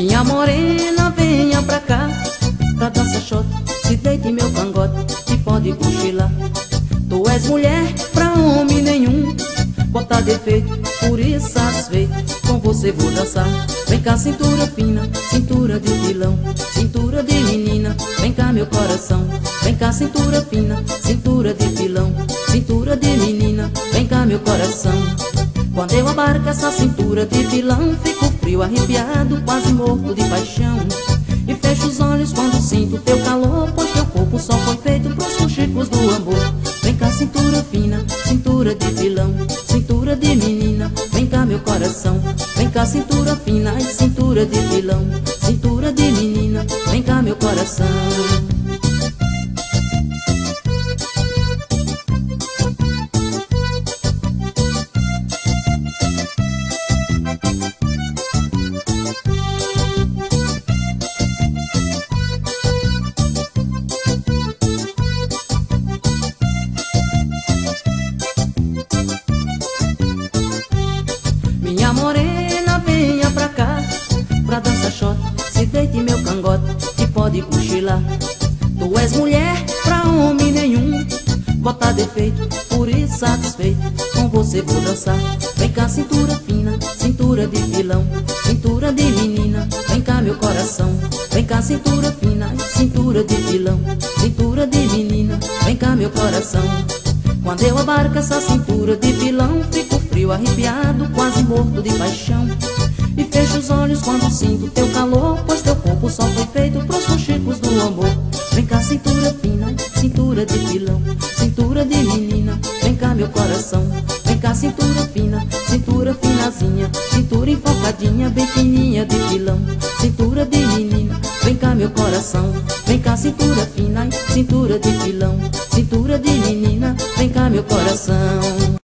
Minha morena, venha pra cá, pra dançar shot, se deite em meu cangote e pode cochilar. Tu és mulher pra homem nenhum, bota defeito, por isso satisfeito, com você vou dançar. Vem cá, cintura fina, cintura de pilão, cintura de menina, vem cá meu coração. Vem cá, cintura fina, cintura de pilão, cintura de menina, vem cá meu coração. Quando eu abarco essa cintura de pilão, fico frio, arrepiado, quase morto de paixão. E fecho os olhos quando sinto teu calor, pois teu corpo só foi feito pros fuxicos do amor. Vem cá, cintura fina, cintura de pilão, cintura de menina, vem cá meu coração. Vem cá, cintura fina e cintura de pilão, cintura de menina, vem cá meu coração. Minha morena, venha pra cá, pra dançar shot, se deite em meu cangote e pode cochilar. Tu és mulher pra homem nenhum, bota defeito, por isso satisfeito, com você vou dançar. Vem cá, cintura fina, cintura de pilão, cintura de menina, vem cá meu coração. Vem cá, cintura fina, cintura de pilão, cintura de menina, vem cá meu coração. Quando eu abarco essa cintura de pilão, fico frio, arrepiado, quase morto de paixão. E fecho os olhos quando sinto teu calor, pois teu corpo só foi feito pros fuxicos do amor. Vem cá, cintura fina, cintura de pilão, cintura de menina, vem cá meu coração. Vem cá, cintura fina, cintura finazinha, cintura enfocadinha, bem fininha de pilão, cintura de menina, vem cá meu coração. Vem cá, cintura fina, cintura de pilão, cintura de menina, vem cá meu coração.